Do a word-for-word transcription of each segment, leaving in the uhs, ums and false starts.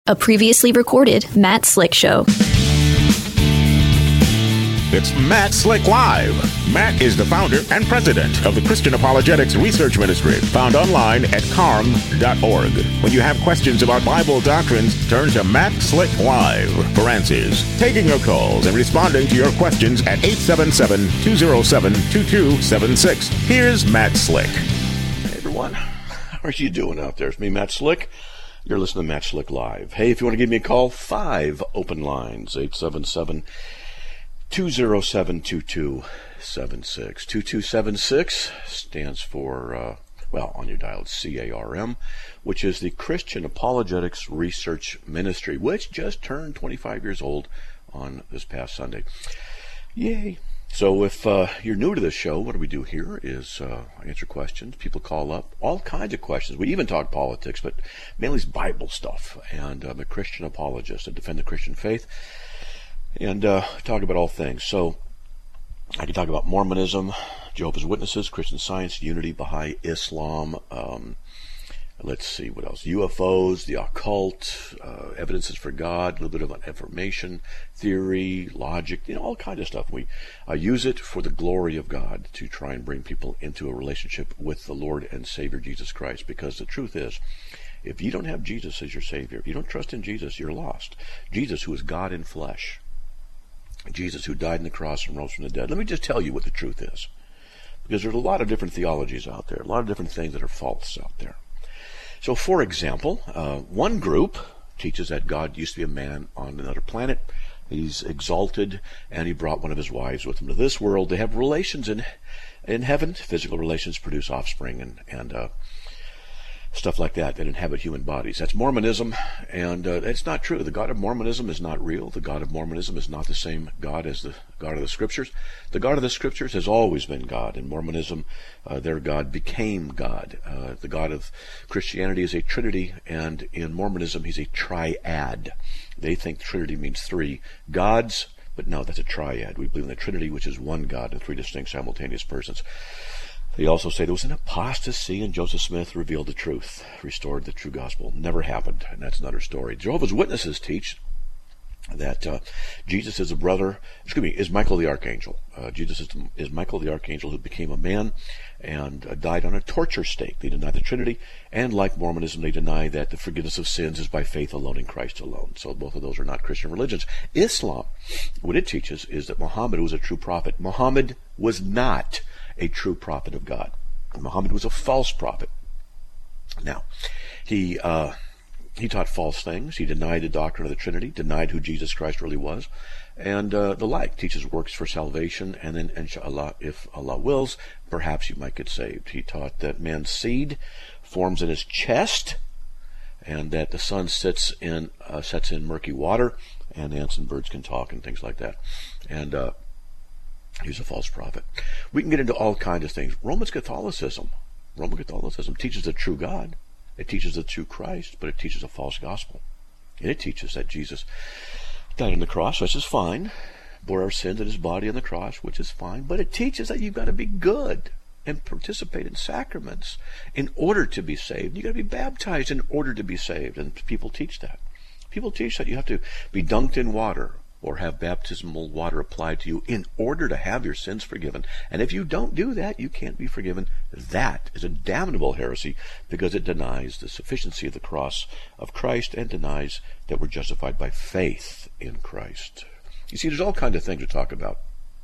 A previously recorded Matt Slick Show. It's Matt Slick Live. Matt is the founder and president of the Christian Apologetics Research Ministry, found online at carm dot org. When you have questions about Bible doctrines, turn to Matt Slick Live for answers. Taking your calls and responding to your questions at eight seven seven, two oh seven, two two seven six. Here's Matt Slick. Hey everyone, how are you doing out there? It's me, Matt Slick. You're listening to Matt Slick Live. Hey, if you want to give me a call, five open lines, eight seven seven, two oh seven, two two seven six. two two seven six stands for, uh, well, on your dial, it's C A R M, which is the Christian Apologetics Research Ministry, which just turned twenty-five years old on this past Sunday. Yay. So if uh, you're new to this show, what do we do here is uh, answer questions. People call up, all kinds of questions. We even talk politics, but mainly it's Bible stuff. And I'm a Christian apologist. I defend the Christian faith and uh, talk about all things. So I can talk about Mormonism, Jehovah's Witnesses, Christian Science, Unity, Baha'i, Islam, um, let's see, what else? U F Os, the occult, uh, evidences for God, a little bit of information, theory, logic, you know, all kinds of stuff. We uh, use it for the glory of God to try and bring people into a relationship with the Lord and Savior Jesus Christ. Because the truth is, if you don't have Jesus as your Savior, if you don't trust in Jesus, you're lost. Jesus, who is God in flesh, Jesus, who died on the cross and rose from the dead. Let me just tell you what the truth is. Because there's a lot of different theologies out there, a lot of different things that are false out there. So, for example, uh, one group teaches that God used to be a man on another planet. He's exalted, and he brought one of his wives with him to this world. They have relations in in heaven. Physical relations produce offspring and, and uh, stuff like that that inhabit human bodies. That's Mormonism, and uh, it's not true. The God of Mormonism is not real. The God of Mormonism is not the same God as the God of the Scriptures. The God of the Scriptures has always been God. In Mormonism, uh, their God became God. Uh, the God of Christianity is a Trinity, and in Mormonism, he's a triad. They think Trinity means three gods, but no, that's a triad. We believe in the Trinity, which is one God and three distinct simultaneous persons. They also say there was an apostasy and Joseph Smith revealed the truth, restored the true gospel. Never happened, and that's another story. Jehovah's Witnesses teach that uh, Jesus is a brother, excuse me, is Michael the Archangel. Uh, Jesus is, is Michael the Archangel who became a man and uh, died on a torture stake. They deny the Trinity, and like Mormonism, they deny that the forgiveness of sins is by faith alone in Christ alone. So both of those are not Christian religions. Islam, what it teaches is that Muhammad was a true prophet. Muhammad was not a true prophet of God. Muhammad was a false prophet. Now, he uh, he taught false things. He denied the doctrine of the Trinity, denied who Jesus Christ really was, and uh, the like. Teaches works for salvation, and then, inshallah, if Allah wills, perhaps you might get saved. He taught that man's seed forms in his chest, and that the sun sits in uh, sets in murky water, and ants and birds can talk and things like that. And uh, he's a false prophet. We can get into all kinds of things. Roman Catholicism, Roman Catholicism teaches the true God. It teaches the true Christ, but it teaches a false gospel. And it teaches that Jesus died on the cross, which is fine, bore our sins in his body on the cross, which is fine, but it teaches that you've got to be good and participate in sacraments in order to be saved. You've got to be baptized in order to be saved, and people teach that. People teach that you have to be dunked in water or have baptismal water applied to you in order to have your sins forgiven. And if you don't do that, you can't be forgiven. That is a damnable heresy because it denies the sufficiency of the cross of Christ and denies that we're justified by faith in Christ. You see, there's all kinds of things to talk about.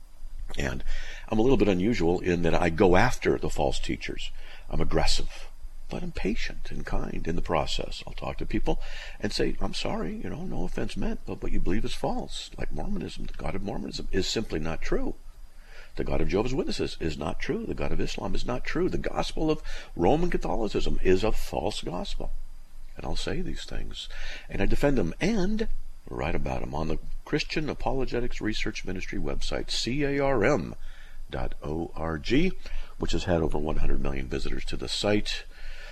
And I'm a little bit unusual in that I go after the false teachers. I'm aggressive, but I'm patient and kind in the process. I'll talk to people and say, I'm sorry, you know, no offense meant, but what you believe is false. Like Mormonism, the God of Mormonism is simply not true. The God of Jehovah's Witnesses is not true. The God of Islam is not true. The gospel of Roman Catholicism is a false gospel. And I'll say these things, and I defend them, and write about them on the Christian Apologetics Research Ministry website, C A R M dot org, which has had over one hundred million visitors to the site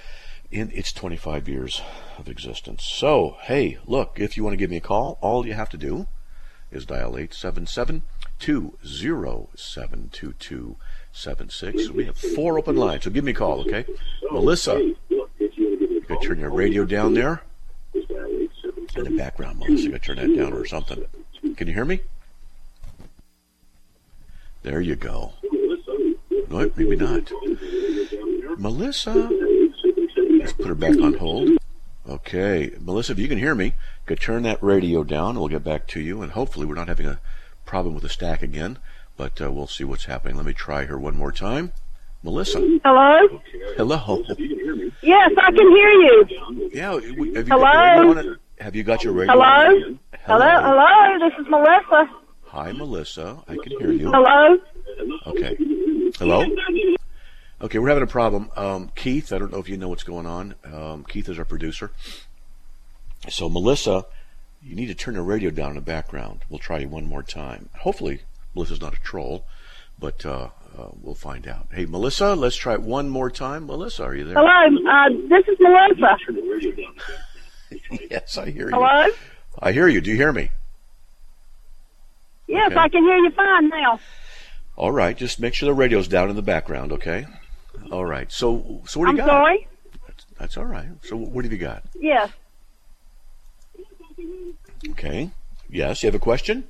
in its twenty-five years of existence. So, hey, look, if you want to give me a call, all you have to do is dial eight seven seven, two oh seven, two two seven six. We have four open lines, so give me a call, okay? Melissa, you can turn your radio down there. In the background, Melissa, got to turn that down or something. Can you hear me? There you go. No, maybe not. Melissa, let's put her back on hold. Okay, Melissa, if you can hear me, could turn that radio down, and we'll get back to you. And hopefully, we're not having a problem with the stack again, but uh, we'll see what's happening. Let me try her one more time. Melissa. Hello? Hello. Yes, I can hear you. Yeah. Have you Hello? Got your radio on it? Have you got your radio Hello? on? Hello? Hello? Hello? This is Melissa. Hi, Melissa. I can hear you. Hello? Okay. Hello? Okay, we're having a problem. Um, Keith, I don't know if you know what's going on. Um, Keith is our producer. So, Melissa, you need to turn the radio down in the background. We'll try you one more time. Hopefully, Melissa's not a troll, but uh, uh, we'll find out. Hey, Melissa, let's try it one more time. Melissa, are you there? Hello? Uh, this is Melissa. Yes, I hear you. Hello? I hear you. Do you hear me? Yes, Okay. I can hear you fine now. All right, just make sure the radio's down in the background, okay? All right. So, so what do I'm you got? sorry? That's, that's all right. So, what have you got? Yes. Okay. Yes, you have a question?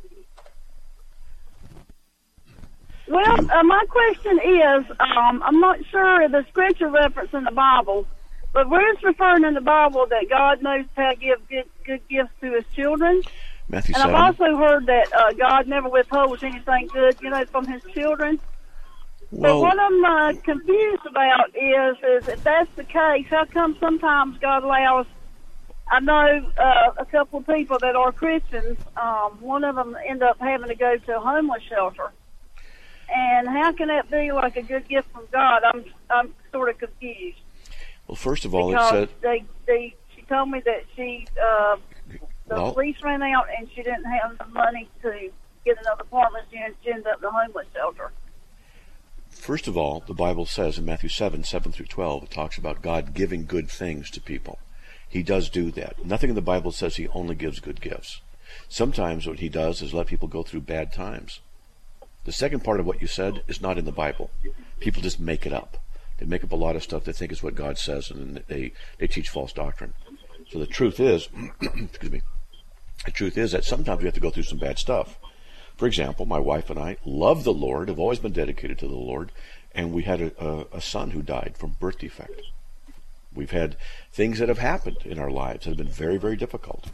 Well, uh, my question is, um, I'm not sure of the scripture reference in the Bible, but where it's referring in the Bible that God knows how to give good, good gifts to his children. Matthew And seven. I've also heard that uh, God never withholds anything good, you know, from his children. Well, But what I'm uh, confused about is, is if that's the case, how come sometimes God allows, I know uh, a couple of people that are Christians, um, one of them end up having to go to a homeless shelter. And how can that be like a good gift from God? I'm I'm sort of confused. well, first of all, it Because said, they, they, she told me that she, uh, the Well- lease ran out and she didn't have the money to get another apartment. She she ended up in the homeless shelter. first of all, the Bible says in Matthew seven, seven through twelve, it talks about God giving good things to people. He does do that. Nothing in the Bible says he only gives good gifts. Sometimes what he does is let people go through bad times. The second part of what you said is not in the Bible. People just make it up. They make up a lot of stuff they think is what God says, and they, they teach false doctrine. So the truth is, excuse me, the truth is that sometimes we have to go through some bad stuff. For example, my wife and I love the Lord, have always been dedicated to the Lord, and we had a, a, a son who died from birth defect. We've had things that have happened in our lives that have been very, very difficult.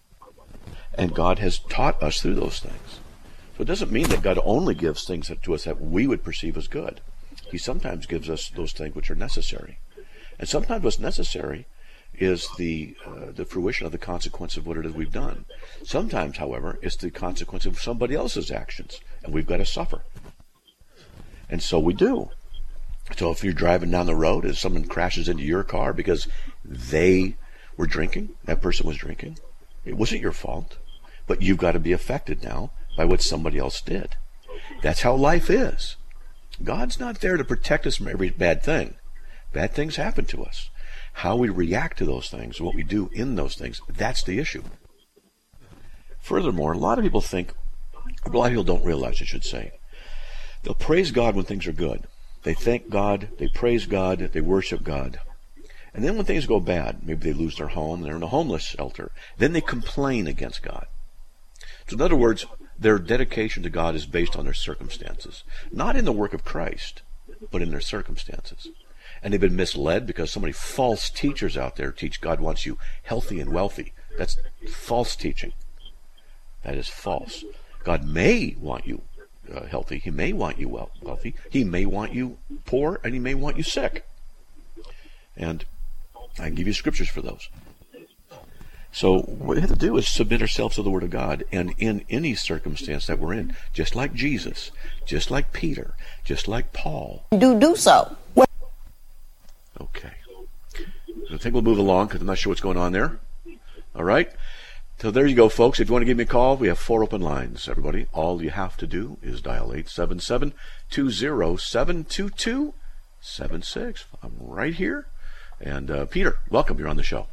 And God has taught us through those things. So it doesn't mean that God only gives things that, to us that we would perceive as good. He sometimes gives us those things which are necessary. And sometimes what's necessary is the uh, the fruition of the consequence of what it is we've done. Sometimes, however, it's the consequence of somebody else's actions, and we've got to suffer. And so we do. So if you're driving down the road and someone crashes into your car because they were drinking, that person was drinking, it wasn't your fault, but you've got to be affected now by what somebody else did. That's how life is. God's not there to protect us from every bad thing. Bad things happen to us. How we react to those things, what we do in those things, that's the issue. Furthermore, a lot of people think, a lot of people don't realize, I should say, they'll praise God when things are good. They thank God, they praise God, they worship God. And then when things go bad, maybe they lose their home, they're in a homeless shelter, then they complain against God. So in other words, their dedication to God is based on their circumstances. Not in the work of Christ, but in their circumstances. And they've been misled because so many false teachers out there teach God wants you healthy and wealthy. That's false teaching. That is false. God may want you uh, healthy. He may want you well, wealthy. He may want you poor, and he may want you sick. And I can give you scriptures for those. So what we have to do is submit ourselves to the Word of God, and in any circumstance that we're in, just like Jesus, just like Peter, just like Paul. Do do so. Okay. So I think we'll move along because I'm not sure what's going on there. All right. So there you go, folks. If you want to give me a call, we have four open lines, everybody. All you have to do is dial eight seven seven, two zero seven, two two seven six. I'm right here. And uh, Peter, welcome. You're on the show.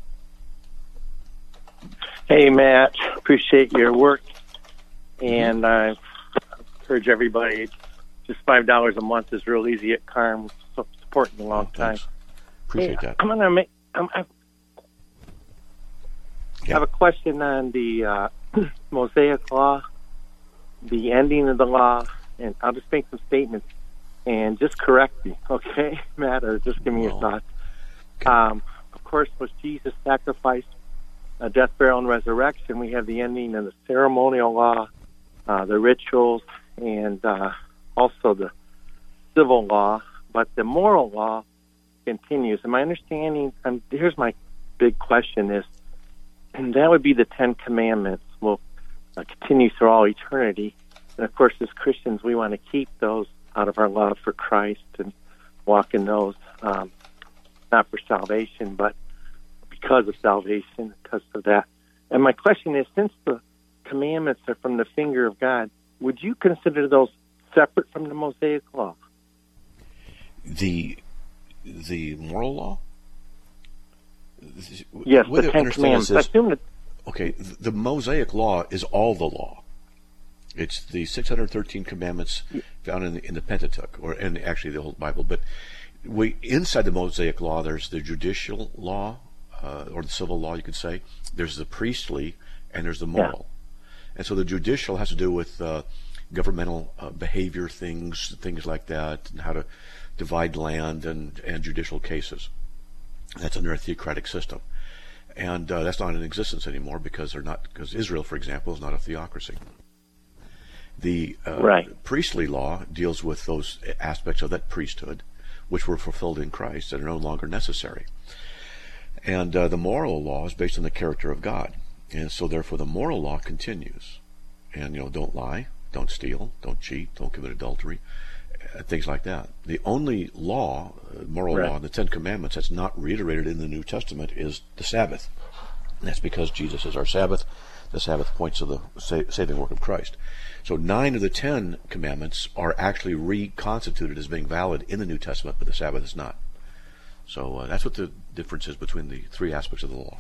Hey, Matt. Appreciate your work. And I encourage everybody, just five dollars a month is real easy at Carm, supporting a long Oh, time. Appreciate Hey, that. I'm going to make... I'm, I'm, I have a question on the uh, Mosaic Law, the ending of the law, and I'll just make some statements and just correct me, okay, Matt, or just give me your thoughts. Okay. Um, of course, was Jesus sacrificed, uh, death, burial, and resurrection. We have the ending of the ceremonial law, uh, the rituals, and uh, also the civil law, but the moral law continues. And my understanding, and here's my big question is, and that would be the Ten Commandments will uh, continue through all eternity. And of course, as Christians, we want to keep those out of our love for Christ and walk in those, um, not for salvation, but because of salvation, because of that. And my question is, since the commandments are from the finger of God, would you consider those separate from the Mosaic Law? The the moral law? Yes, What the I Ten understand Commandments. is I this- assume that, Okay, th- the Mosaic Law is all the law. It's the six hundred thirteen commandments found in the, in the Pentateuch, or in actually the whole Bible. But we inside the Mosaic Law, there's the judicial law, uh, or the civil law, you could say. There's the priestly, and there's the moral. And so the judicial has to do with uh, governmental uh, behavior things, things like that, and how to divide land and, and judicial cases. That's under a theocratic system. And uh, that's not in existence anymore because they're not, because Israel, for example, is not a theocracy. The uh, Right. priestly law deals with those aspects of that priesthood which were fulfilled in Christ and are no longer necessary. And uh, the moral law is based on the character of God. And so therefore the moral law continues. And, you know, don't lie, don't steal, don't cheat, don't commit adultery, uh, things like that. The only law, uh, moral Right. law, in the Ten Commandments that's not reiterated in the New Testament is the Sabbath. And that's because Jesus is our Sabbath. The Sabbath points to the sa- saving work of Christ. So nine of the Ten Commandments are actually reconstituted as being valid in the New Testament, but the Sabbath is not. So uh, that's what the difference is between the three aspects of the law.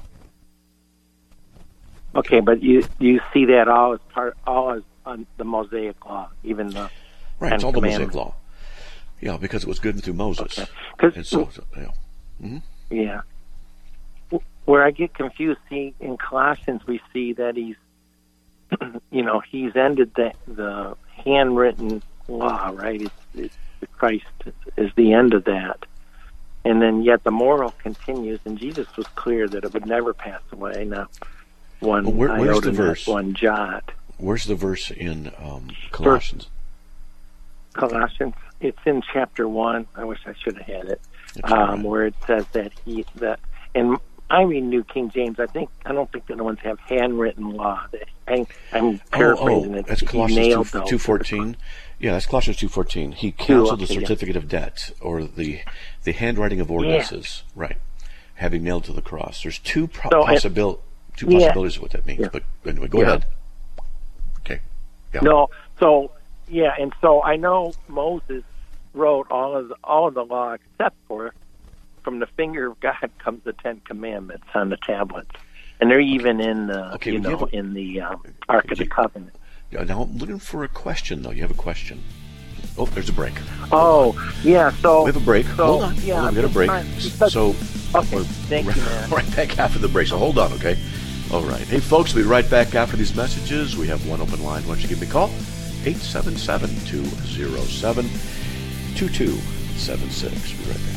okay, but you you see that all as part, all as on the Mosaic Law, even the Right, Ten it's all the Mosaic Commandments. law. Yeah, because it was given through Moses. Okay. 'Cause- And so, so, yeah. Yeah. Where I get confused, see, in Colossians we see that he's, you know, he's ended the the handwritten law, right? It's, it's Christ is the end of that, and then yet the moral continues. And Jesus was clear that it would never pass away. Not one Well, where- where's iota, the not verse? one jot. Where's the verse in um, Colossians? Colossians, it's in chapter one. I wish I should have had it, That's um, all right. where it says that he that and. I read New King James. I think I don't think the other ones have handwritten law. I, I'm paraphrasing oh, oh, it. that's He Colossians nailed two, those. two fourteen. Yeah, that's Colossians two fourteen. He canceled the okay, yeah. certificate of debt, or the the handwriting of ordinances, right? Having nailed to the cross. There's two pro- So, and- possibil- two yeah. possibilities of what that means. Yeah. But anyway, go Yeah. ahead. Okay. Yeah. No, so yeah, and so I know Moses wrote all of the, all of the law except for from the finger of God comes the Ten Commandments on the tablets, and they're even in the Okay, you well, you know have a- in the um, Ark of the Covenant. Yeah, now I'm looking for a question, though. You have a question. Oh, there's a break. Oh yeah, so We have a break. So, hold on. Yeah, hold on. I'm We got a just break. trying- because- So, okay, we're thank you, man. right back after the break. So hold on, okay? All right. Hey, folks, we'll be right back after these messages. We have one open line. Why don't you give me a call? eight seven seven, two oh seven, two two seven six. We'll be right back.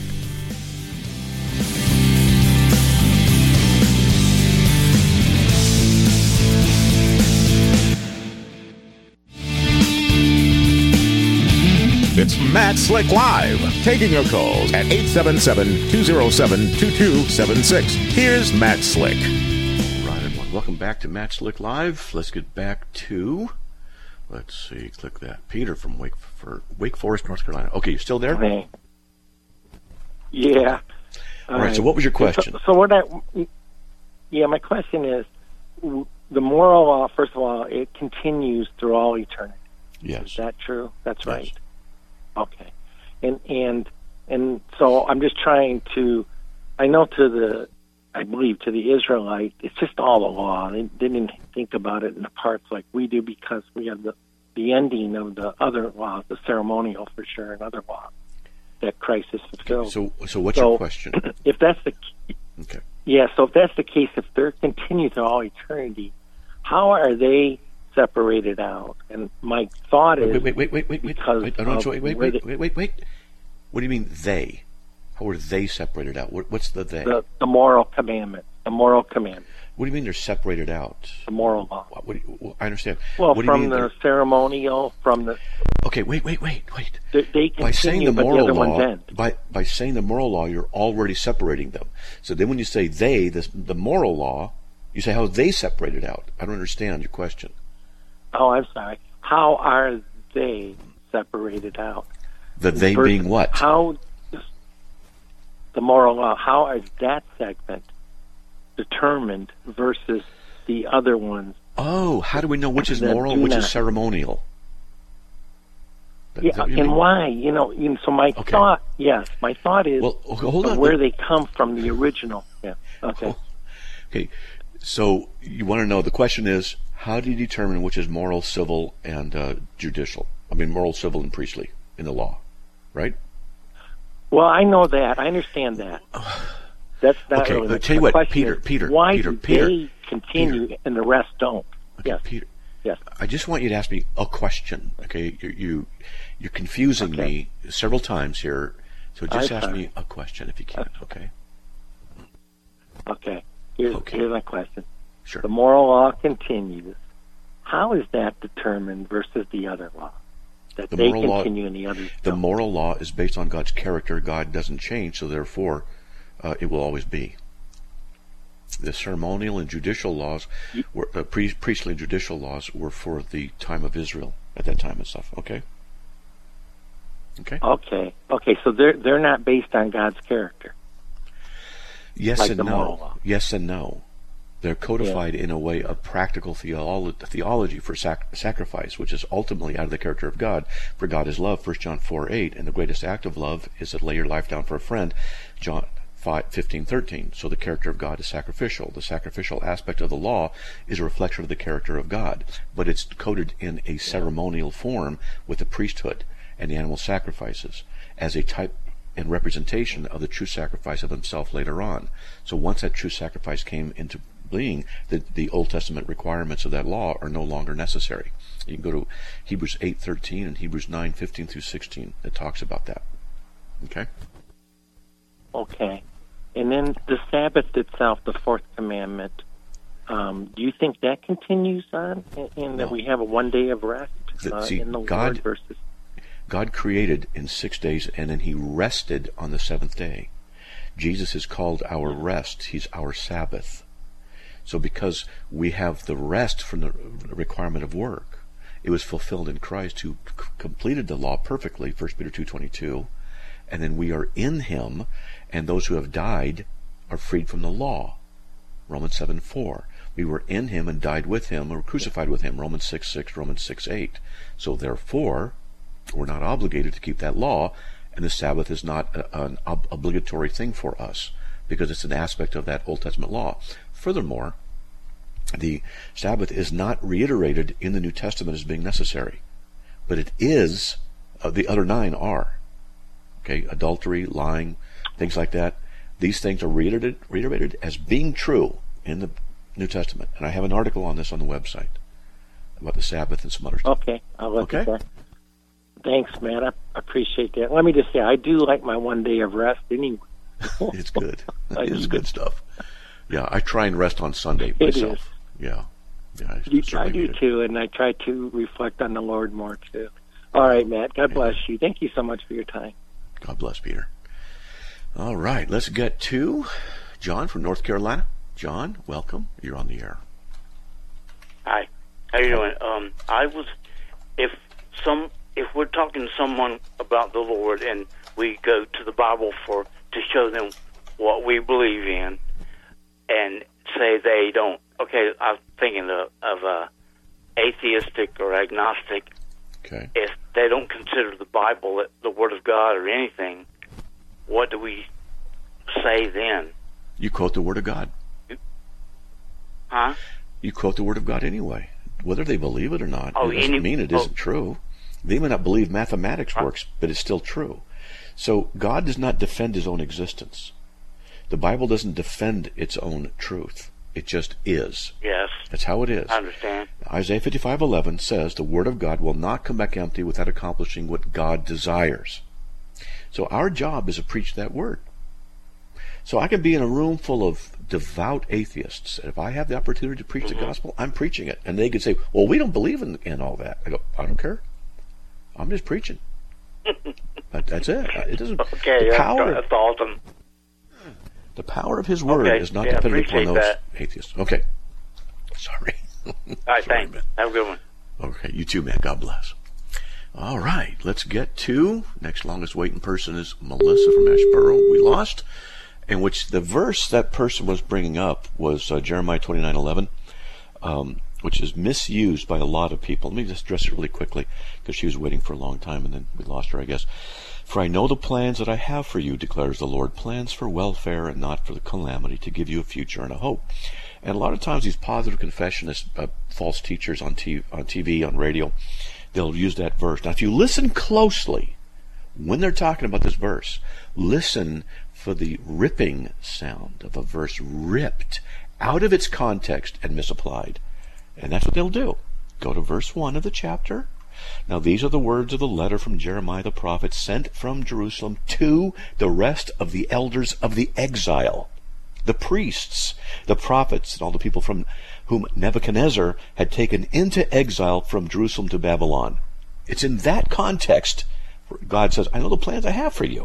It's Matt Slick Live, taking your calls at eight seven seven, two oh seven, two two seven six. Here's Matt Slick. Right, everyone. Welcome back to Matt Slick Live. Let's get back to, let's see, click that. Peter from Wake, for Wake Forest, North Carolina. Okay, you still there? Okay. Yeah. All right, so what was your question? So, so what I, yeah, my question is, w- the moral law, first of all, it continues through all eternity. Yes. Is that true? That's Yes. right. Okay. And and and so I'm just trying to, I know to the, I believe to the Israelite, it's just all the law. They, they didn't think about it in the parts like we do because we have the, the ending of the other laws, the ceremonial for sure, and other laws that Christ has fulfilled. So, so what's So, your question? if that's the Okay. Yeah, so if that's the case, if they're continued to all eternity, how are they separated out? And my thought is... Wait, wait, wait, wait, wait, wait. Because wait, no, wait, wait, wait, they, wait, wait, wait. What do you mean they? How are they separated out? What, what's the they? The, the moral commandment. The moral commandment. What do you mean they're separated out? The moral law. What, what do you, well, I understand. Well, what do from you mean the they're- ceremonial, from the... Okay, wait, wait, wait, wait. They, they continue, By saying the but moral the other law, ones end. by by saying the moral law, you're already separating them. So then, when you say they, the the moral law, you say how are they separated out? I don't understand your question. Oh, I'm sorry. How are they separated out? The they Versus being what? How the moral law? How is that segment determined versus the other ones? Oh, how do we know which is that moral, do which not. is ceremonial? That- Yeah, is that what you and mean? why? You know, you know, so my Okay. thought, yes, my thought is Well, okay, hold on. where they come from, the original. Yeah. Okay. Okay, so you want to know, the question is, how do you determine which is moral, civil, and uh, judicial? I mean, moral, civil, and priestly in the law, right? Well, I know that. I understand that. That's not Okay, really but the tell you the what, question Peter, is, Peter, why Peter, do Peter, they continue and the rest don't? Okay, Yes. Peter, Yes. I just want you to ask me a question, okay? You, you, you're confusing Okay. me several times here, so just I'm ask sorry. me a question if you can, okay? Okay. Here's, Okay. here's my question. Sure. The moral law continues. How is that determined versus the other law? That The they moral law- continue and the others The don't. moral law is based on God's character. God doesn't change, so therefore uh, it will always be. The ceremonial and judicial laws, were, uh, pre- priestly and judicial laws, were for the time of Israel at that time and stuff. Okay. Okay. Okay. Okay. So they're they're not based on God's character. Yes like and the moral no. law. Yes and no. They're codified in a way of practical theolo- theology for sac- sacrifice, which is ultimately out of the character of God. For God is love, First John four eight, and the greatest act of love is to lay your life down for a friend, John five fifteen thirteen. So the character of God is sacrificial. The sacrificial aspect of the law is a reflection of the character of God, but it's coded in a ceremonial form with the priesthood and the animal sacrifices as a type and representation of the true sacrifice of himself later on. So once that true sacrifice came into being, the, the Old Testament requirements of that law are no longer necessary. You can go to Hebrews eight thirteen and Hebrews nine fifteen through sixteen that talks about that. Okay? Okay. And then the Sabbath itself, the fourth commandment, um, do you think that continues on in, in that No. we have a one day of rest The- uh, see, in the God- Lord versus... God created in six days and then he rested on the seventh day. Jesus is called our rest. He's our Sabbath. So because we have the rest from the requirement of work, it was fulfilled in Christ who c- completed the law perfectly, First Peter two twenty-two, and then we are in him, and those who have died are freed from the law, Romans seven four. We were in him and died with him, or crucified with him, Romans six six, Romans six eight. So therefore, we're not obligated to keep that law, and the Sabbath is not a, an ob- obligatory thing for us, because it's an aspect of that Old Testament law. Furthermore, the Sabbath is not reiterated in the New Testament as being necessary, but it is, uh, the other nine are. Okay, adultery, lying, things like that. These things are reiterated, reiterated as being true in the New Testament. And I have an article on this on the website about the Sabbath and some other stuff. Okay, I'll look Okay. at that. Thanks, man. I appreciate that. Let me just say, I do like my one day of rest anyway. It's good. I It's do. good stuff. Yeah, I try and rest on Sunday It myself. Yeah. Yeah, I, You, I certainly do need it. too, and I try to reflect on the Lord more too. All right, Matt. God bless you. Thank you so much for your time. God bless, Peter. All right, let's get to John from North Carolina. John, welcome. You're on the air. Hi, how you doing? Um, I was, if some, if we're talking to someone about the Lord and we go to the Bible for to show them what we believe in, and say they don't. Okay, I'm thinking of, of uh, atheistic or agnostic. Okay. If they don't consider the Bible the Word of God or anything, what do we say then? You quote the Word of God. Huh? You quote the Word of God anyway. Whether they believe it or not, Oh, it doesn't any- mean it oh. isn't true. They may not believe mathematics Huh? works, but it's still true. So God does not defend his own existence. The Bible doesn't defend its own truth. It just is. Yes. That's how it is. I understand. Isaiah fifty-five eleven says the Word of God will not come back empty without accomplishing what God desires. So our job is to preach that Word. So I can be in a room full of devout atheists, and if I have the opportunity to preach mm-hmm. the gospel, I'm preaching it. And they could say, well, we don't believe in, in all that. I go, I don't care. I'm just preaching. that, that's it. It doesn't. Okay, the power, that's awesome. The power of His Word okay. is not yeah, dependent upon those that. atheists. Okay. Sorry. All right, Sorry, thanks. man. Have a good one. Okay, you too, man. God bless. All right, let's get to next longest waiting person is Melissa from Asheboro. We lost, in which the verse that person was bringing up was uh, Jeremiah twenty-nine eleven, um, which is misused by a lot of people. Let me just address it really quickly because she was waiting for a long time and then we lost her, I guess. For I know the plans that I have for you, declares the Lord, plans for welfare and not for the calamity, to give you a future and a hope. And a lot of times these positive confessionists, uh, false teachers on T V, on T V, on radio, they'll use that verse. Now, if you listen closely, when they're talking about this verse, listen for the ripping sound of a verse ripped out of its context and misapplied. And that's what they'll do. Go to verse one of the chapter. Now, these are the words of the letter from Jeremiah the prophet sent from Jerusalem to the rest of the elders of the exile, the priests, the prophets, and all the people from whom Nebuchadnezzar had taken into exile from Jerusalem to Babylon. It's in that context where God says, I know the plans I have for you.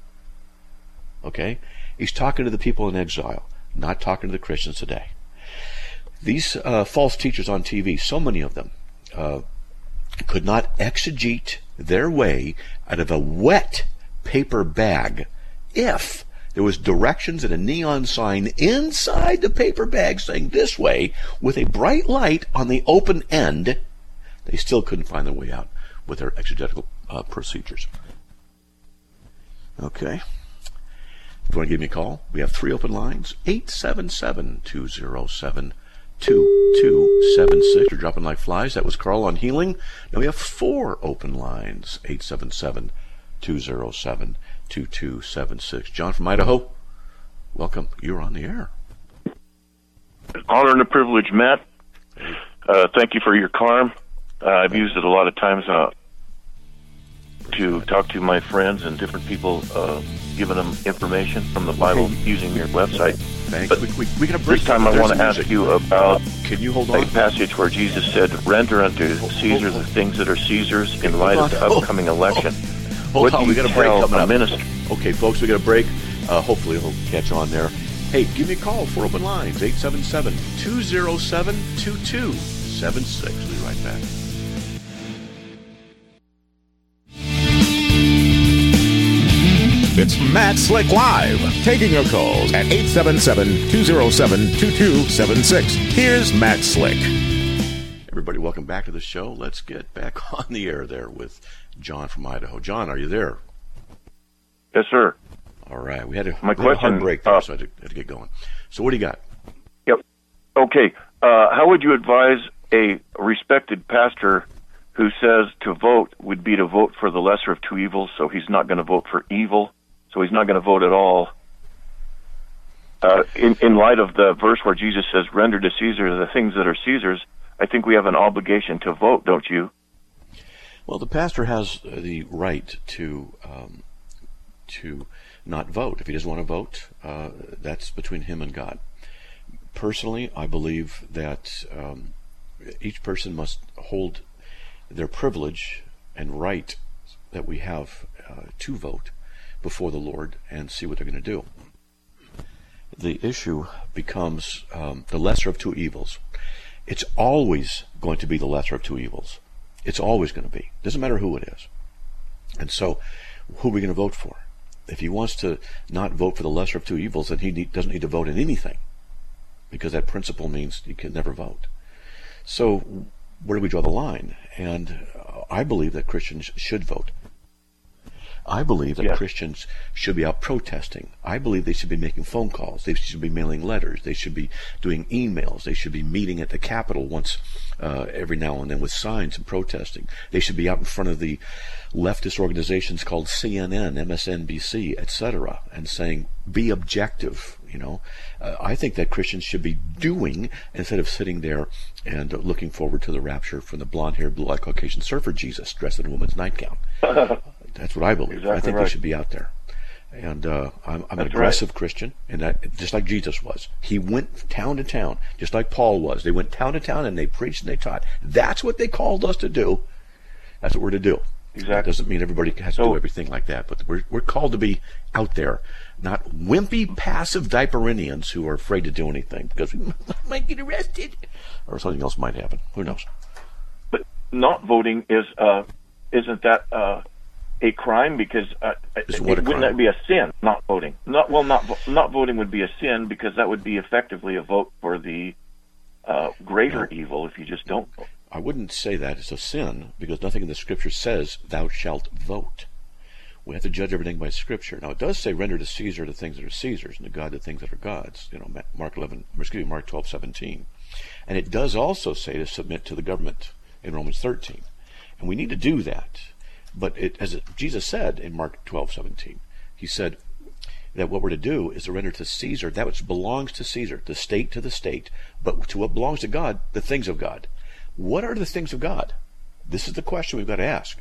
Okay? He's talking to the people in exile, not talking to the Christians today. These uh, false teachers on T V, so many of them, uh, could not exegete their way out of a wet paper bag if there was directions and a neon sign inside the paper bag saying this way with a bright light on the open end. They still couldn't find their way out with their exegetical uh, procedures. Okay. If you want to give me a call, we have three open lines, eight seven seven, two oh seven, two two seven six. You're dropping like flies. That was Carl on healing. Now we have four open lines, eight seven seven, two oh seven, two two seven six. John from Idaho, welcome. You're on the air. Honor and a privilege, Matt. Uh, thank you for your charm. Uh, I've used it a lot of times uh, to talk to my friends and different people, uh, giving them information from the Bible Okay. using your website. Thanks. But we, we, we can break this time I There's want to some ask music. you about Can you hold a on? passage where Jesus said, render unto Caesar the things that are Caesar's in light of the upcoming election. Hold What on, do we you got a break tell coming a up. minister? Okay, folks, we got a break. Uh, hopefully it'll catch on there. Hey, give me a call. Four open lines, eight seven seven, two oh seven, two two seven six. We'll be right back. It's Matt Slick Live, taking your calls at eight seven seven, two oh seven, two two seven six. Here's Matt Slick. Everybody, welcome back to the show. Let's get back on the air there with John from Idaho. John, are you there? Yes, sir. All right. We had a, My we had a hard question, break there, uh, so I had, to, had to get going. So what do you got? Yep. Okay. Uh, how would you advise a respected pastor who says to vote would be to vote for the lesser of two evils, so he's not going to vote for evil, so he's not going to vote at all? Uh, in, in light of the verse where Jesus says, render to Caesar the things that are Caesar's, I think we have an obligation to vote, don't you? Well, the pastor has the right to um, to not vote. If he doesn't want to vote, uh, that's between him and God. Personally, I believe that um, each person must hold their privilege and right that we have uh, to vote before the Lord and see what they're going to do. The issue becomes um, the lesser of two evils. It's always going to be the lesser of two evils. It's always going to be. Doesn't matter who it is. And so, who are we going to vote for? If he wants to not vote for the lesser of two evils, then he need, doesn't need to vote in anything, because that principle means you can never vote. So, where do we draw the line? And uh, I believe that Christians should vote. I believe that Yes. Christians should be out protesting. I believe they should be making phone calls. They should be mailing letters. They should be doing emails. They should be meeting at the Capitol once uh, every now and then with signs and protesting. They should be out in front of the leftist organizations called C N N, M S N B C, et cetera, and saying, be objective. You know, uh, I think that Christians should be doing instead of sitting there and uh, looking forward to the rapture from the blonde-haired, blue-eyed Caucasian surfer Jesus dressed in a woman's nightgown. That's what I believe. Exactly I think right. they should be out there. And uh, I'm, I'm an That's aggressive right. Christian, and I, just like Jesus was. He went town to town, just like Paul was. They went town to town, and they preached and they taught. That's what they called us to do. That's what we're to do. Exactly. That doesn't mean everybody has to So- do everything like that, but we're, we're called to be out there, not wimpy, passive diaperians who are afraid to do anything because we might get arrested or something else might happen. Who knows? But not voting is uh, isn't that uh, a crime? Because uh, Is it, what a wouldn't crime? that be a sin? Not voting. Not well. Not vo- not voting would be a sin because that would be effectively a vote for the uh, greater No. evil if you just don't vote. I wouldn't say that it's a sin because nothing in the Scripture says thou shalt vote. We have to judge everything by Scripture. Now it does say render to Caesar the things that are Caesar's and to God the things that are God's. You know, Mark eleven, excuse me, Mark twelve seventeen, and it does also say to submit to the government in Romans thirteen, and we need to do that. But it, as it, Jesus said in Mark twelve seventeen, he said that what we're to do is to render to Caesar that which belongs to Caesar, the state to the state, but to what belongs to God, the things of God. What are the things of God? This is the question we've got to ask.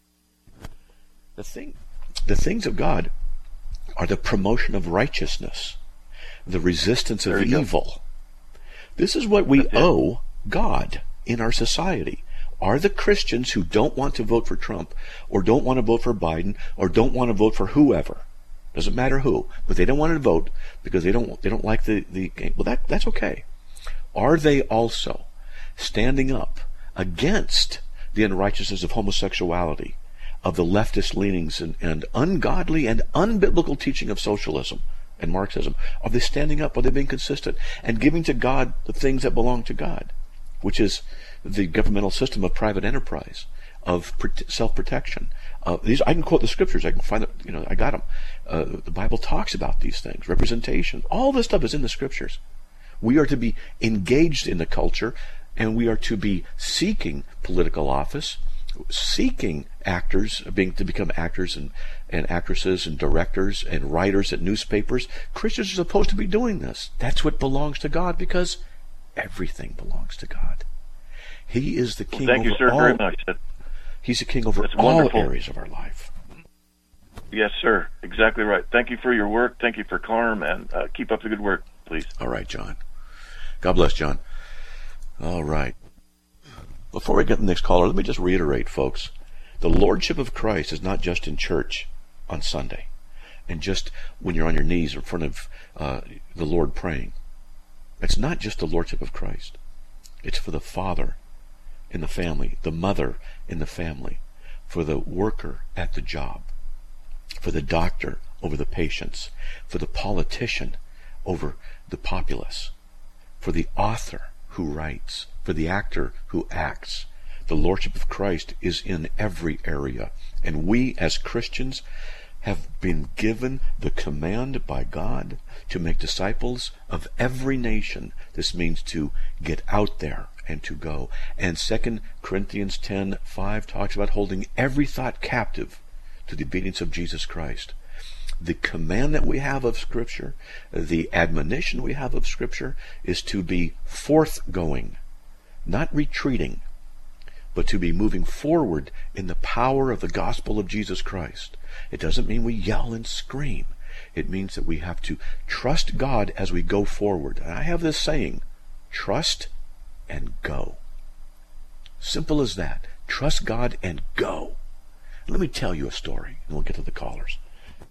The thing, the things of God are the promotion of righteousness, the resistance of There you go. evil. This is what we That's it. owe God in our society. Are the Christians who don't want to vote for Trump, or don't want to vote for Biden, or don't want to vote for whoever, doesn't matter who, but they don't want to vote because they don't they don't like the the game. Well, that that's okay. Are they also standing up against the unrighteousness of homosexuality, of the leftist leanings and, and ungodly and unbiblical teaching of socialism and Marxism? Are they standing up? Are they being consistent and giving to God the things that belong to God, which is the governmental system of private enterprise, of self-protection? Uh, these I can quote the Scriptures. I can find it. You know, I got them. Uh, the Bible talks about these things. Representation. All this stuff is in the Scriptures. We are to be engaged in the culture, and we are to be seeking political office, seeking actors, being to become actors and, and actresses and directors and writers at newspapers. Christians are supposed to be doing this. That's what belongs to God, because everything belongs to God. He is the king Thank over you, sir, all. very much. That- He's the king over That's all wonderful. areas of our life. Yes, sir. Exactly right. Thank you for your work. Thank you for Carm, and uh, keep up the good work, please. All right, John. God bless, John. All right. Before we get to the next caller, let me just reiterate, folks. The Lordship of Christ is not just in church on Sunday and just when you're on your knees in front of uh, the Lord praying. It's not just the Lordship of Christ. It's for the father in the family, the mother in the family, for the worker at the job, for the doctor over the patients, for the politician over the populace, for the author who writes, for the actor who acts. The Lordship of Christ is in every area. And we as Christians have been given the command by God to make disciples of every nation. This means to get out there and to go. And Second Corinthians ten five talks about holding every thought captive to the obedience of Jesus Christ. The command that we have of Scripture, the admonition we have of Scripture, is to be forthgoing, not retreating, but to be moving forward in the power of the gospel of Jesus Christ. It doesn't mean we yell and scream. It means that we have to trust God as we go forward. And I have this saying, trust and go. Simple as that. Trust God and go. Let me tell you a story, and we'll get to the callers.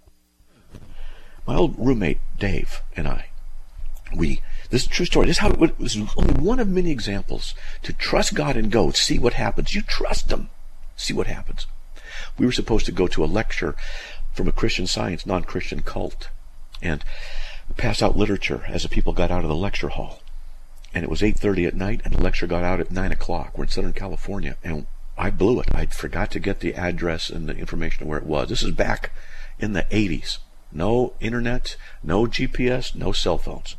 My old roommate, Dave, and I, we, this is a true story. This is how it would, this is only one of many examples to trust God and go, see what happens. You trust Him, see what happens. We were supposed to go to a lecture from a Christian Science non-Christian cult and pass out literature as the people got out of the lecture hall. And it was eight thirty at night, and the lecture got out at nine o'clock. We're in Southern California, and I blew it. I forgot to get the address and the information of where it was. This is back in the eighties. No internet, no G P S, no cell phones.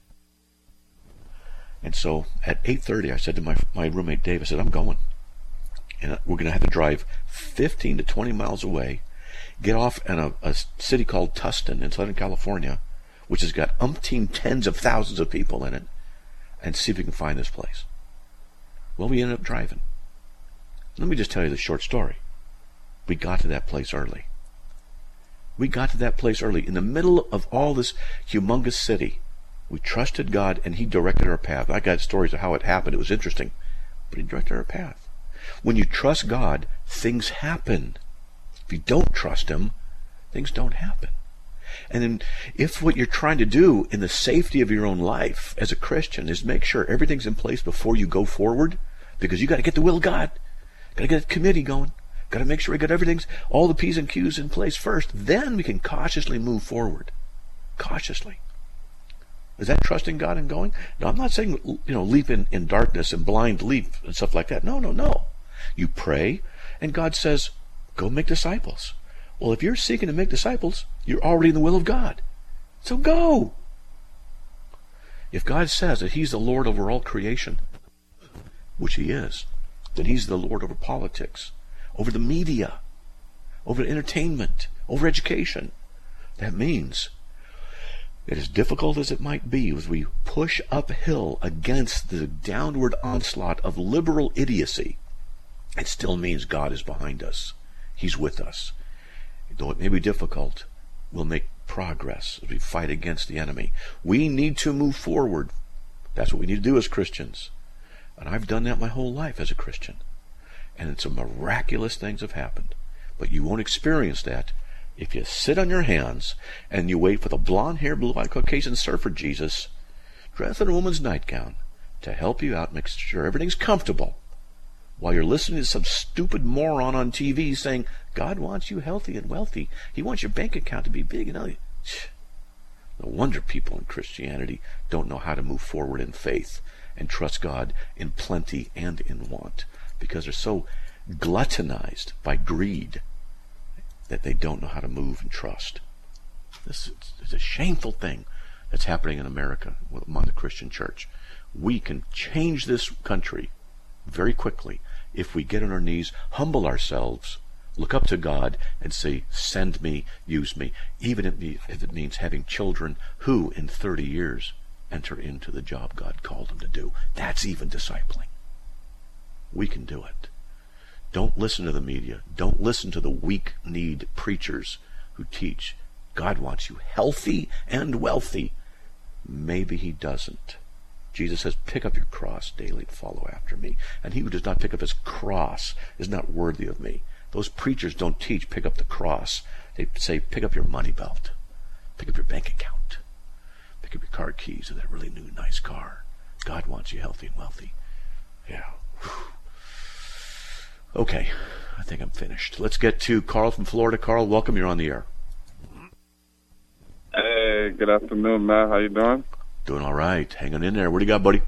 And so at eight thirty, I said to my my roommate Dave, I said, I'm going. And we're going to have to drive fifteen to twenty miles away, get off in a, a city called Tustin in Southern California, which has got umpteen tens of thousands of people in it, and see if we can find this place. Well, we ended up driving. Let me just tell you the short story. We got to that place early. We got to that place early. In the middle of all this humongous city, we trusted God, and He directed our path. I got stories of how it happened. It was interesting, but He directed our path. When you trust God, things happen. If you don't trust Him, things don't happen. And then if what you're trying to do in the safety of your own life as a Christian is make sure everything's in place before you go forward, because you got to get the will of God, got to get a committee going, got to make sure we got everything's, all the P's and Q's in place first, then we can cautiously move forward. Cautiously. Is that trusting God and going? No, I'm not saying, you know, leap in, in darkness and blind leap and stuff like that. No, no, no. You pray, and God says, go make disciples. Well, if you're seeking to make disciples, you're already in the will of God. So go. If God says that He's the Lord over all creation, which He is, then He's the Lord over politics, over the media, over entertainment, over education. That means that as difficult as it might be as we push uphill against the downward onslaught of liberal idiocy, it still means God is behind us. He's with us. Though it may be difficult, we'll make progress as we fight against the enemy. We need to move forward. That's what we need to do as Christians. And I've done that my whole life as a Christian. And some miraculous things have happened. But you won't experience that if you sit on your hands and you wait for the blonde-haired, blue-eyed Caucasian surfer Jesus, dressed in a woman's nightgown, to help you out, make sure everything's comfortable, while you're listening to some stupid moron on T V saying, God wants you healthy and wealthy. He wants your bank account to be big and healthy. No wonder people in Christianity don't know how to move forward in faith and trust God in plenty and in want, because they're so gluttonized by greed that they don't know how to move and trust. This is a shameful thing that's happening in America among the Christian church. We can change this country very quickly if we get on our knees, humble ourselves, look up to God, and say, send me, use me, even if it means having children who in thirty years enter into the job God called them to do. That's even discipling. We can do it. Don't listen to the media. Don't listen to the weak-kneed preachers who teach God wants you healthy and wealthy. Maybe He doesn't. Jesus says, pick up your cross daily and follow after me. And he who does not pick up his cross is not worthy of me. Those preachers don't teach pick up the cross. They say pick up your money belt. Pick up your bank account. Pick up your car keys of that really new nice car. God wants you healthy and wealthy. Yeah. Okay, I think I'm finished. Let's get to Carl from Florida. Carl, welcome. You're on the air. Hey, good afternoon, Matt. How you doing? Doing all right. Hanging in there. What do you got, buddy?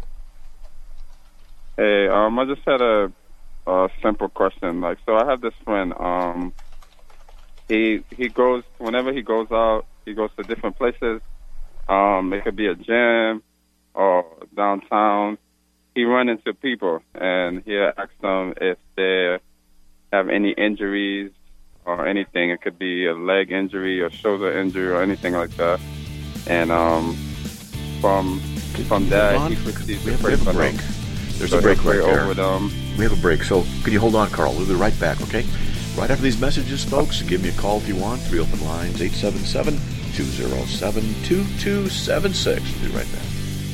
Hey, um, I just had a, a simple question. Like, so I have this friend. Um, he he goes whenever he goes out. He goes to different places. Um, it could be a gym or downtown. He run into people, and he asks them if they have any injuries or anything. It could be a leg injury or shoulder injury or anything like that. And um, from from that, he proceeds to pray for them. There's a break right there. Over them. We have a break, so can you hold on, Carl? We'll be right back, okay? Right after these messages, folks, give me a call if you want. Three open lines, eight seven seven, two zero seven, two two seven six. We'll be right back.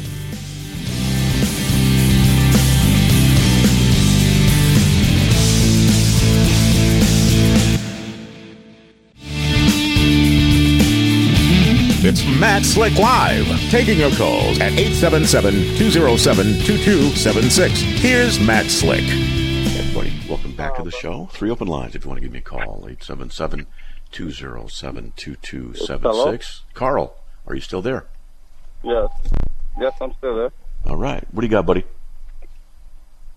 It's Matt Slick Live, taking your calls at eight seven seven, two zero seven, two two seven six. Here's Matt Slick. Hey everybody, welcome back to the show. Three open lines if you want to give me a call, eight seven seven, two zero seven, two two seven six. Carl, are you still there? Yes. Yes, I'm still there. All right. What do you got, buddy?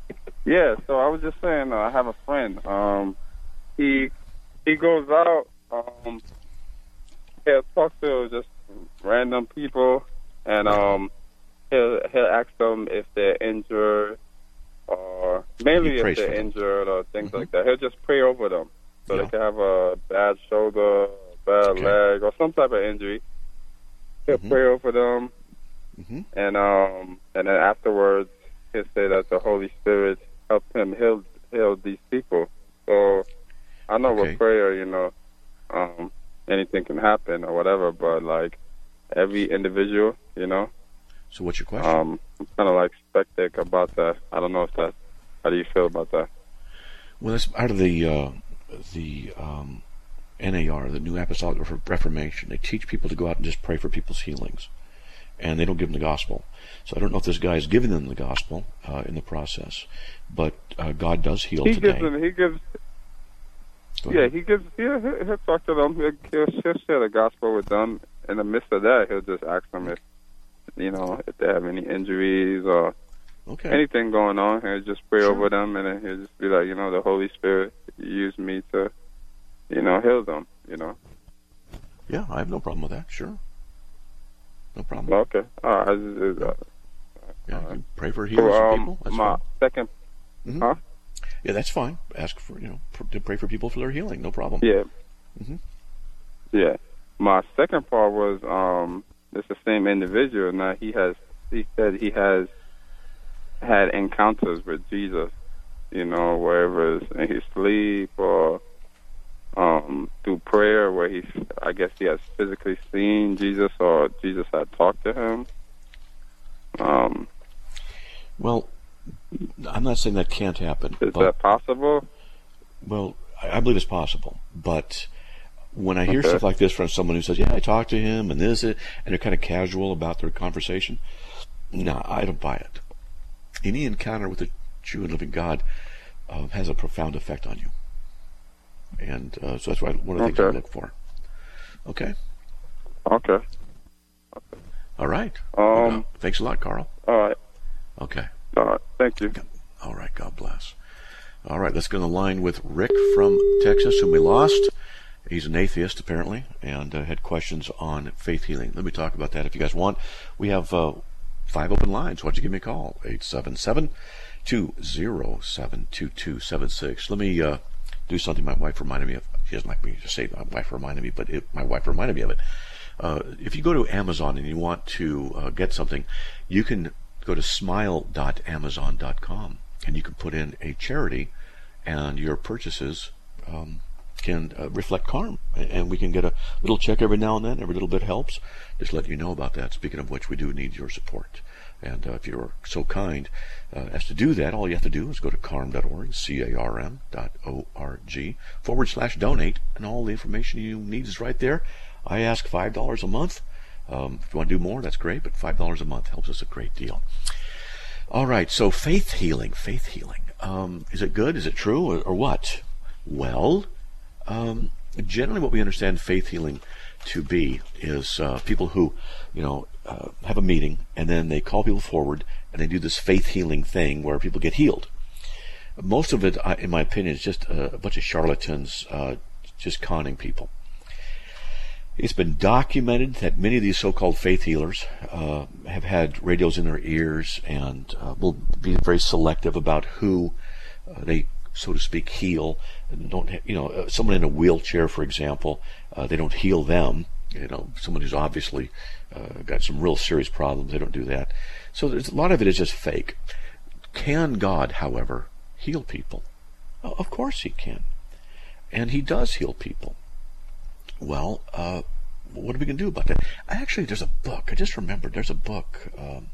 Yeah, so I was just saying, uh, I have a friend. Um, he he goes out. Um, he'll talk to just random people, and um, he'll he'll ask them if they're injured, or mainly if they're injured or things mm-hmm. like that. He'll just pray over them, so yeah. they can have a bad shoulder, a bad okay. leg, or some type of injury. He'll mm-hmm. pray over them, mm-hmm. and um, and then afterwards, he'll say that the Holy Spirit helped him heal heal these people. So I know okay. with prayer, you know, um, anything can happen or whatever, but like every individual, you know. So what's your question? Um, I'm kind of like skeptic about that. I don't know if that. How do you feel about that? Well, that's out of the uh, the um, N A R, the New Apostolic Reformation. They teach people to go out and just pray for people's healings, and they don't give them the gospel. So I don't know if this guy is giving them the gospel uh, in the process, but uh, God does heal he today. Gives them, he gives. Yeah, he gives. He'll, he'll talk to them. He'll, he'll, he'll share the gospel with them. In the midst of that, he'll just ask them if, you know, if they have any injuries or okay. anything going on. He'll just pray sure. over them, and then he'll just be like, you know, the Holy Spirit used me to, you know, heal them. You know. Yeah, I have no problem with that. Sure. No problem. Okay. All right. I just, uh, yeah, you pray for healers so, um, of people. That's my fine. second. Mm-hmm. Huh? Yeah, that's fine. Ask for, you know, pr- to pray for people for their healing. No problem. Yeah. Mm-hmm. Yeah. My second part was um, it's the same individual. Now he has. He said he has had encounters with Jesus. You know, wherever it's in his sleep or um, through prayer, where he's. I guess he has physically seen Jesus, or Jesus had talked to him. Um. Well. I'm not saying that can't happen. Is but, that possible? Well, I, I believe it's possible. But when I hear okay. stuff like this from someone who says, yeah, I talked to him and this, and they're kind of casual about their conversation, no, I don't buy it. Any encounter with the true and living God uh, has a profound effect on you. And uh, so that's why one of the okay. things I look for. Okay? Okay. okay. All right. Um, well, thanks a lot, Carl. All right. Okay. All right. Thank you. All right. God bless. All right. Let's go on the line with Rick from Texas, whom we lost. He's an atheist, apparently, and uh, had questions on faith healing. Let me talk about that if you guys want. We have uh, five open lines. Why don't you give me a call? eight seven seven, two zero seven, two two seven six. Let me uh, do something my wife reminded me of. She doesn't like me to say my wife reminded me, but it, my wife reminded me of it. Uh, if you go to Amazon and you want to uh, get something, you can go to smile dot amazon dot com and you can put in a charity, and your purchases um, can uh, reflect Carm, and we can get a little check every now and then. Every little bit helps. Just let you know about that. Speaking of which, we do need your support, and uh, if you're so kind uh, as to do that, all you have to do is go to carm dot org, C A R M dot O R G forward slash donate, and all the information you need is right there. I ask five dollars a month. Um, if you want to do more, that's great, but five dollars a month helps us a great deal. All right, so faith healing, faith healing. Um, is it good? Is it true? Or, or what? Well, um, generally what we understand faith healing to be is uh, people who, you know, uh, have a meeting, and then they call people forward, and they do this faith healing thing where people get healed. Most of it, in my opinion, is just a, a bunch of charlatans uh, just conning people. It's been documented that many of these so-called faith healers uh, have had radios in their ears and uh, will be very selective about who uh, they, so to speak, heal. And don't, you know, uh, someone in a wheelchair, for example, uh, they don't heal them. You know, someone who's obviously uh, got some real serious problems, they don't do that. So there's a lot of it is just fake. Can God, however, heal people? Oh, of course He can, and He does heal people. Well, uh, what are we going to do about that? Actually, there's a book. I just remembered. There's a book. Um,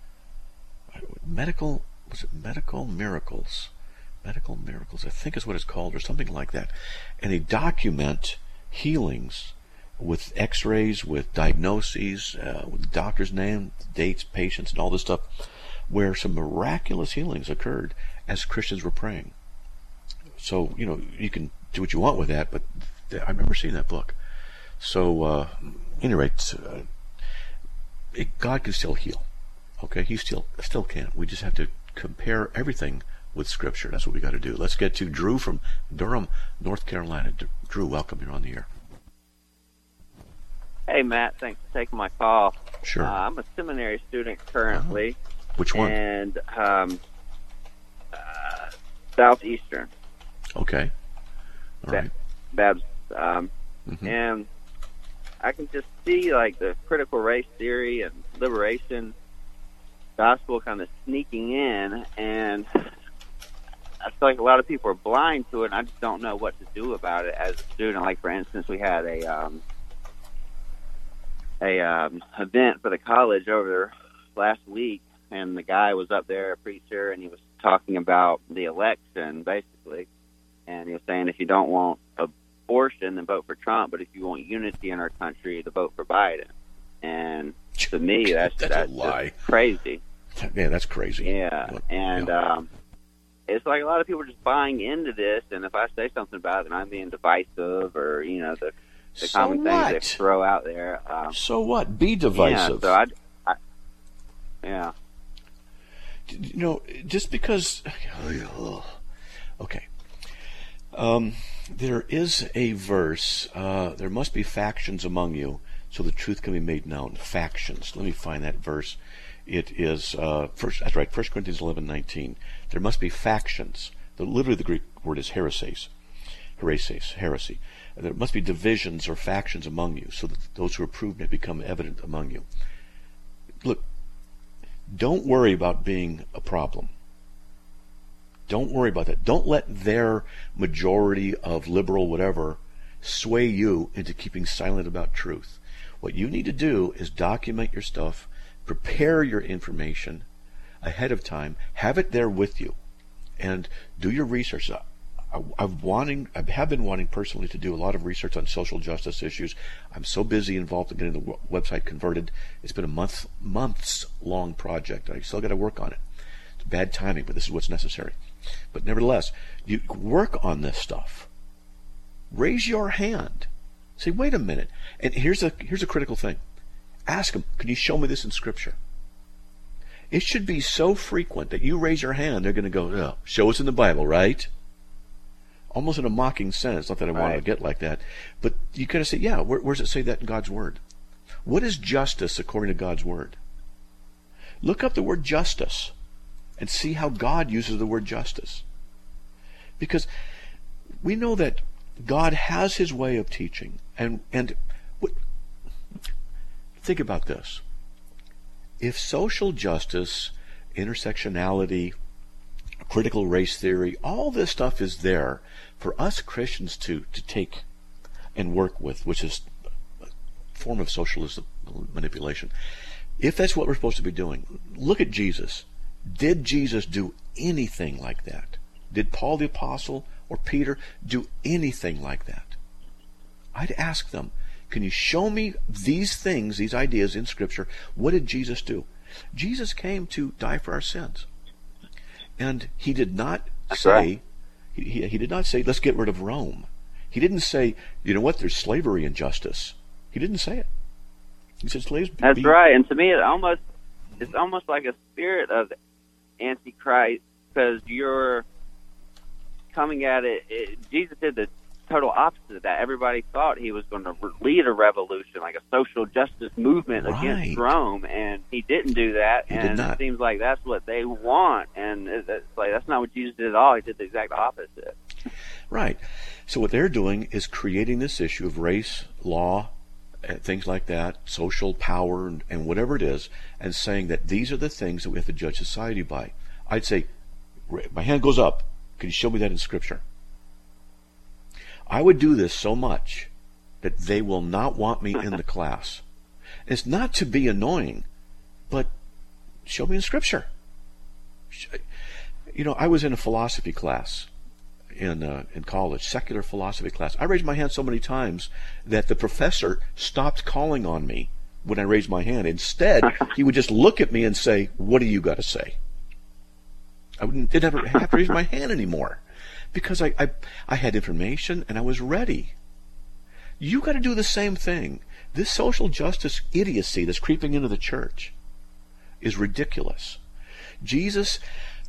medical, was it Medical Miracles? Medical Miracles, I think is what it's called, or something like that. And they document healings with x-rays, with diagnoses, uh, with the doctor's name, dates, patients, and all this stuff, where some miraculous healings occurred as Christians were praying. So, you know, you can do what you want with that, but I remember seeing that book. So, uh, at any rate, uh, it, God can still heal. Okay, He still still can. We just have to compare everything with Scripture. That's what we got to do. Let's get to Drew from Durham, North Carolina. D- Drew, welcome. You're on the air. Hey, Matt. Thanks for taking my call. Sure. Uh, I'm a seminary student currently. Uh-huh. Which one? And um, uh, Southeastern. Okay. All ba- right. Babs. Um, mm-hmm. And I can just see, like, the critical race theory and liberation gospel kind of sneaking in, and I feel like a lot of people are blind to it, and I just don't know what to do about it as a student. Like, for instance, we had a um, a um, event for the college over last week, and the guy was up there, a preacher, and he was talking about the election, basically, and he was saying if you don't want abortion, then vote for Trump, but if you want unity in our country, to vote for Biden. And to me, that's, that's, that's a lie. Just crazy. Yeah, that's crazy. Yeah, and yeah. Um, it's like a lot of people are just buying into this, and if I say something about it, then I'm being divisive, or, you know, the, the so common what? things they throw out there. Um, so what? Be divisive. Yeah, so I, I, yeah. You know, just because... Okay. Um, there is a verse, uh, there must be factions among you, so the truth can be made known. Factions. Let me find that verse. It is, uh, first, that's right, First Corinthians eleven nineteen. There must be factions. The, literally the Greek word is hereses. Hereses, heresy. There must be divisions or factions among you, so that those who are proved may become evident among you. Look, don't worry about being a problem. Don't worry about that. Don't let their majority of liberal whatever sway you into keeping silent about truth. What you need to do is document your stuff, prepare your information ahead of time, have it there with you, and do your research. I, I've wanting, I have been wanting personally to do a lot of research on social justice issues. I'm so busy involved in getting the website converted. It's been a month, months long project. I still got to work on it. It's bad timing, but this is what's necessary. But nevertheless, you work on this stuff. Raise your hand. Say, wait a minute. And here's a here's a critical thing. Ask them, can you show me this in Scripture? It should be so frequent that you raise your hand, they're going to go, oh, show us in the Bible, right? Almost in a mocking sense. Not that I want Right. to get like that. But you got to say, yeah, where, where does it say that in God's Word? What is justice according to God's Word? Look up the word justice and see how God uses the word justice. Because we know that God has His way of teaching. And, and what, think about this. If social justice, intersectionality, critical race theory, all this stuff is there for us Christians to, to take and work with, which is a form of socialism manipulation. If that's what we're supposed to be doing, look at Jesus. Did Jesus do anything like that? Did Paul the Apostle or Peter do anything like that? I'd ask them, can you show me these things, these ideas in Scripture? What did Jesus do? Jesus came to die for our sins. And He did not That's say, right. he, he, he did not say, let's get rid of Rome. He didn't say, you know what, there's slavery and justice. He didn't say it. He said slaves be... That's right. And to me, it almost it's almost like a spirit of Antichrist, because you're coming at it, it. Jesus did the total opposite of that. Everybody thought He was going to lead a revolution, like a social justice movement Right. against Rome, and He didn't do that. He did and not. It seems like that's what they want, and it- it's like that's not what Jesus did at all. He did the exact opposite. Right. So what they're doing is creating this issue of race, law, uh, things like that, social power, and, and whatever it is, and saying that these are the things that we have to judge society by. I'd say, my hand goes up. Can you show me that in Scripture? I would do this so much that they will not want me in the class. It's not to be annoying, but show me in Scripture. You know, I was in a philosophy class in uh, in college, secular philosophy class. I raised my hand so many times that the professor stopped calling on me when I raised my hand. Instead, he would just look at me and say, "What do you got to say?" I wouldn't, didn't ever have to raise my hand anymore because I, I I had information and I was ready. You got to do the same thing. This social justice idiocy that's creeping into the church is ridiculous. Jesus,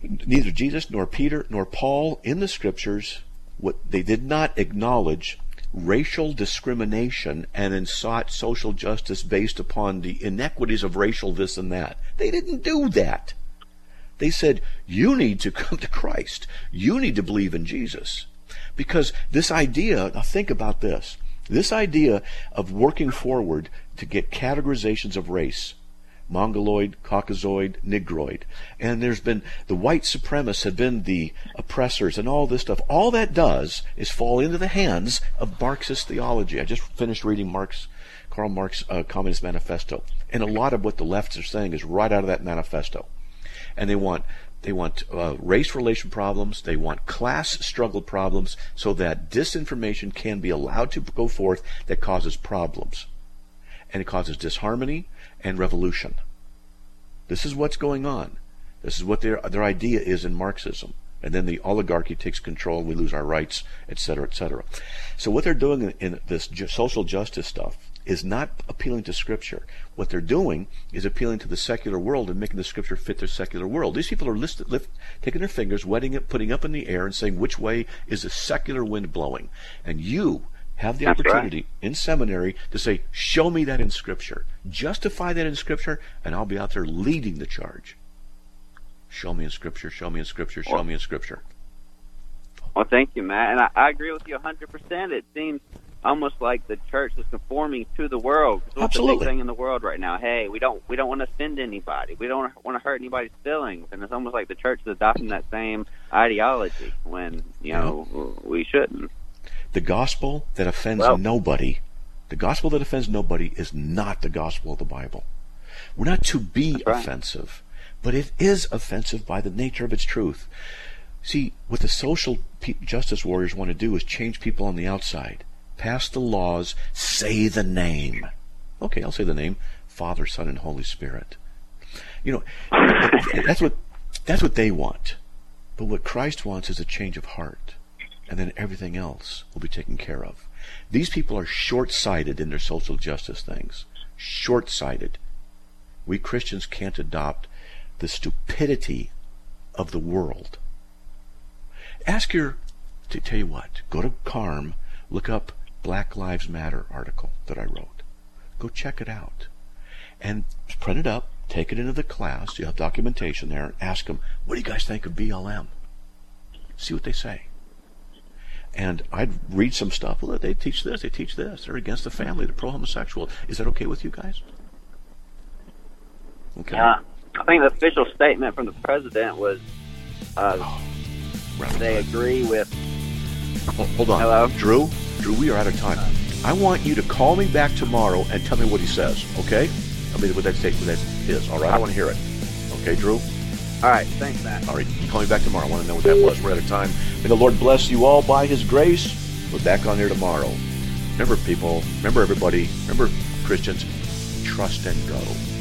neither Jesus nor Peter nor Paul in the scriptures, what they did not acknowledge racial discrimination and then sought social justice based upon the inequities of racial this and that. They didn't do that. They said, you need to come to Christ. You need to believe in Jesus. Because this idea, now think about this, this idea of working forward to get categorizations of race, Mongoloid, Caucasoid, Negroid, and there's been, the white supremacists have been the oppressors and all this stuff. All that does is fall into the hands of Marxist theology. I just finished reading Marx, Karl Marx uh, Communist Manifesto, and a lot of what the lefts are saying is right out of that manifesto. And they want they want uh, race relation problems, they want class struggle problems, so that disinformation can be allowed to go forth that causes problems. And it causes disharmony and revolution. This is what's going on. This is what their their idea is in Marxism. And then the oligarchy takes control, we lose our rights, et cetera, et cetera. So what they're doing in, in this ju- social justice stuff is not appealing to Scripture. What they're doing is appealing to the secular world and making the Scripture fit their secular world. These people are listed, lift, taking their fingers, wetting it, putting up in the air, and saying, which way is the secular wind blowing? And you have the That's opportunity right. in seminary to say, show me that in Scripture. Justify that in Scripture, and I'll be out there leading the charge. Show me in Scripture, show me in Scripture, show well, me in Scripture. Well, thank you, Matt. And I, I agree with you one hundred percent. It seems almost like the church is conforming to the world. What's Absolutely. the big thing in the world right now? Hey, we don't we don't want to offend anybody. We don't want to hurt anybody's feelings. And it's almost like the church is adopting that same ideology when, you know, yeah. we shouldn't. The gospel that offends well, nobody, the gospel that offends nobody is not the gospel of the Bible. We're not to be right. offensive, but it is offensive by the nature of its truth. See, what the social justice warriors want to do is change people on the outside. Pass the laws, say the name. Okay, I'll say the name, Father, Son, and Holy Spirit. You know, that's what that's what they want. But what Christ wants is a change of heart. And then everything else will be taken care of. These people are short-sighted in their social justice things. Short-sighted. We Christians can't adopt the stupidity of the world. Ask your, to tell you what, go to Carm, look up Black Lives Matter article that I wrote. Go check it out. And print it up, take it into the class, you have documentation there, and ask them, what do you guys think of B L M? See what they say. And I'd read some stuff. Well, they teach this, they teach this. They're against the family, they're pro-homosexual. Is that okay with you guys? Okay. Yeah. I think the official statement from the president was uh, oh, they agree with... Oh, hold on. Hello? Drew? Drew, we are out of time. I want you to call me back tomorrow and tell me what he says, okay? I mean, what that statement is, all right? I want to hear it. Okay, Drew? All right. Thanks, Matt. All right. You call me back tomorrow. I want to know what that was. We're out of time. May the Lord bless you all by His grace. We're back on here tomorrow. Remember, people, remember, everybody, remember, Christians, trust and go.